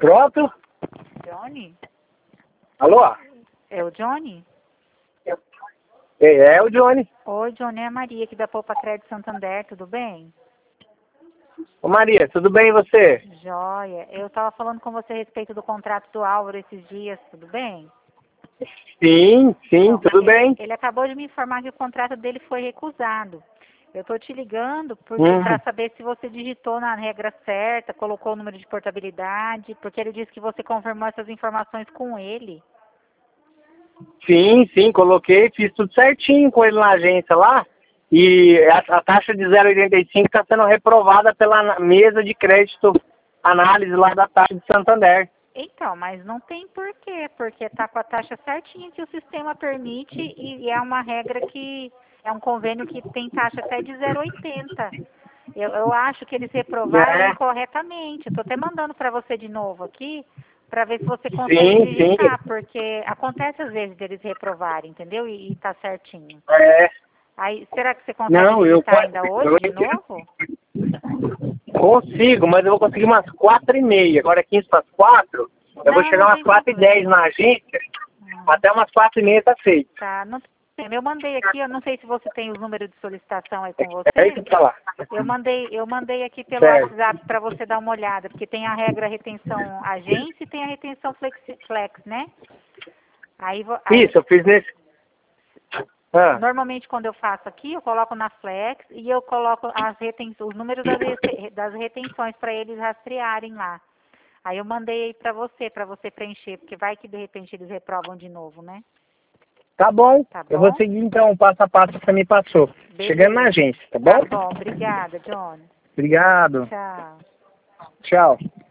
Pronto? Johnny? Alô? É o Johnny? É o Johnny. Oi, Johnny, é a Maria aqui da Poupa Crédito Santander, tudo bem? Ô Maria, tudo bem e você? Joia. Eu estava falando com você a respeito do contrato do Álvaro esses dias, tudo bem? Sim, Então, tudo bem. ele acabou de me informar que o contrato dele foi recusado. Eu estou te ligando Uhum. para saber se você digitou na regra certa, colocou o número de portabilidade, porque ele disse que você confirmou essas informações com ele. Sim, coloquei, fiz tudo certinho com ele na agência lá. E a taxa de 0,85 está sendo reprovada pela mesa de crédito, análise lá da taxa de Santander. Então, mas não tem porquê, porque está com a taxa certinha que o sistema permite e é uma regra que é um convênio que tem taxa até de 0,80. Eu acho que eles reprovaram É, incorretamente. Estou até mandando para você de novo aqui, para ver se você consegue sim. digitar, porque acontece às vezes deles reprovarem, entendeu? E está certinho. É. Aí, será que você consegue Não, digitar ainda hoje de novo? consigo, mas eu vou conseguir umas 4h30. Agora é 15 para as 4. Eu vou Não, chegar não umas tem 4h10 problema. na agência. Hum. Até umas 4h30 tá feito. Tá, não tem problema. Eu mandei aqui, eu não sei se você tem os números de solicitação aí com É você. isso pra lá. Eu mandei aqui pelo Certo. WhatsApp para você dar uma olhada, porque tem a regra retenção agência e tem a retenção flex, né? Aí Isso, eu fiz nesse. Ah, normalmente quando eu faço aqui, eu coloco na flex e eu coloco os números das retenções para eles rastrearem lá. Aí eu mandei aí para você preencher, porque vai que de repente eles reprovam de novo, né? tá bom. Tá Eu vou bom? seguir então o passo a passo que você me passou. Chegando na Beleza. agência, tá Tá bom? bom, obrigada, John. Obrigado. Tchau. Tchau.